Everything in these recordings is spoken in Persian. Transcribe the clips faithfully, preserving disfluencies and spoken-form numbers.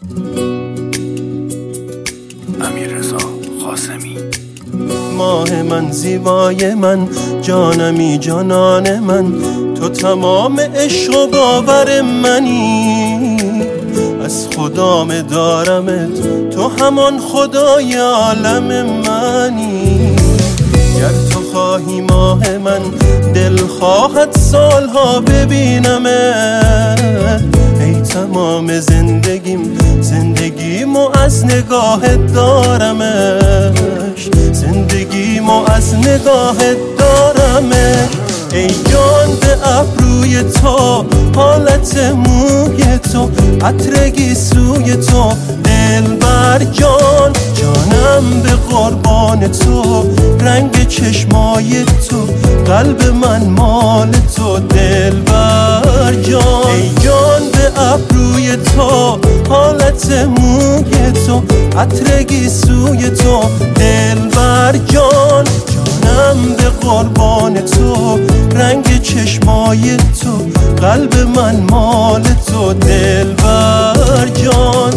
امیررضا قاسمی. ماه من، زیبای من، جانمی جانان من، تو تمام عشق و باور منی. از خدام دارمت، تو همان خدای عالم منی. گر تو خواهی ماه من، دل خواهد سالها ببینمت. ای تمام زندگیم، زندگیمو از نگاهت دارمش، زندگیمو از نگاهت دارمش. ای جان به ابروی تو، حالت موی تو، عطر گیسوی تو، دلبر جان، جانم به قربان تو، رنگ چشمای تو، قلب من مال تو، دلبر جان. ای جان به ابروی تو، حالت موی تو، عطر گیسوی تو، دلبر جان، جانم به قربان تو، رنگ چشمای تو، قلب من مال تو، دلبر جان.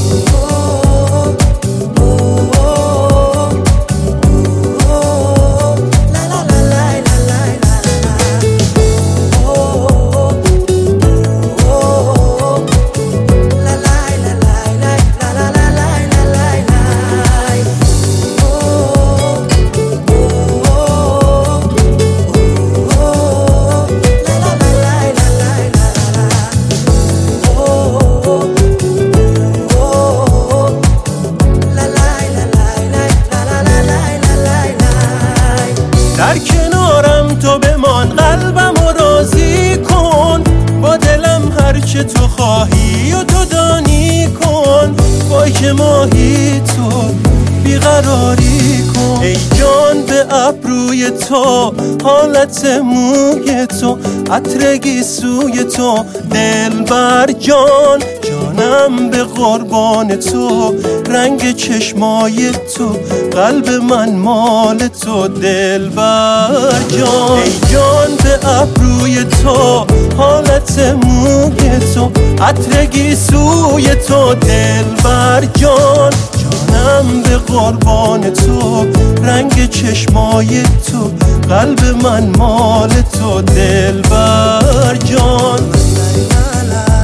در کنارم تو بمان، قلبم رو راضی کن، با دلم هرچه تو خواهی و تو دانی کن. وای که ماهی تو بیقراری کن. ای جان به ابروی تو، حالت موی تو، عطر گیسوی تو، دلبر جان، جانم به قربان تو، رنگ چشمای تو، قلب من مال تو، دلبر جان. ای جان به ابروی تو، حالت موی تو، عطر گیسوی تو، دلبر جان، جانم به قربان تو، رنگ چشمای تو، قلب من مال تو، دلبر جان.